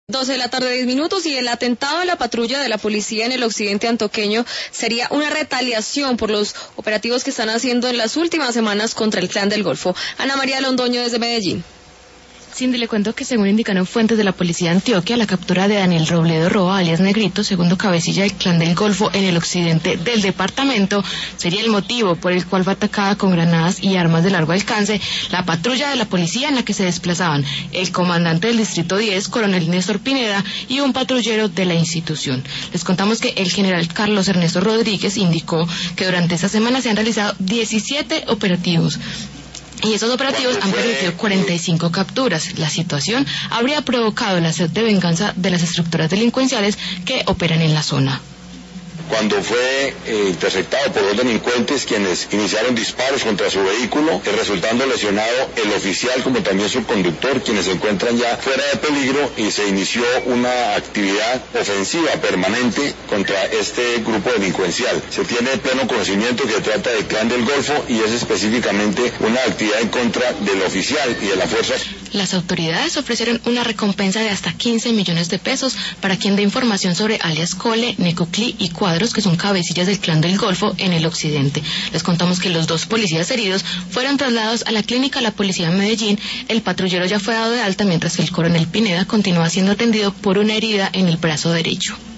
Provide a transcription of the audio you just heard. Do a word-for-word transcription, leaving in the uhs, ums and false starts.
doce de la tarde, diez minutos, y el atentado a la patrulla de la policía en el occidente antioqueño sería una retaliación por los operativos que están haciendo en las últimas semanas contra el Clan del Golfo. Ana María Londoño desde Medellín. Cindy, le cuento que según indicaron fuentes de la policía de Antioquia, la captura de Daniel Robledo Roa, alias Negrito, segundo cabecilla del Clan del Golfo en el occidente del departamento, sería el motivo por el cual fue atacada con granadas y armas de largo alcance la patrulla de la policía en la que se desplazaban el comandante del distrito diez, coronel Néstor Pineda, y un patrullero de la institución. Les contamos que el general Carlos Ernesto Rodríguez indicó que durante esta semana se han realizado diecisiete operativos. Y esos operativos han permitido cuarenta y cinco capturas. La situación habría provocado la sed de venganza de las estructuras delincuenciales que operan en la zona. Cuando fue eh, interceptado por dos delincuentes quienes iniciaron disparos contra su vehículo, eh, resultando lesionado el oficial como también su conductor, quienes se encuentran ya fuera de peligro, y se inició una actividad ofensiva permanente contra este grupo delincuencial. Se tiene pleno conocimiento que trata del Clan del Golfo y es específicamente una actividad en contra del oficial y de la fuerza. Las autoridades ofrecieron una recompensa de hasta quince millones de pesos para quien dé información sobre alias Cole, Necoclí y Cuadros, que son cabecillas del Clan del Golfo en el occidente. Les contamos que los dos policías heridos fueron trasladados a la clínica de la policía de Medellín. El patrullero ya fue dado de alta, mientras que el coronel Pineda continúa siendo atendido por una herida en el brazo derecho.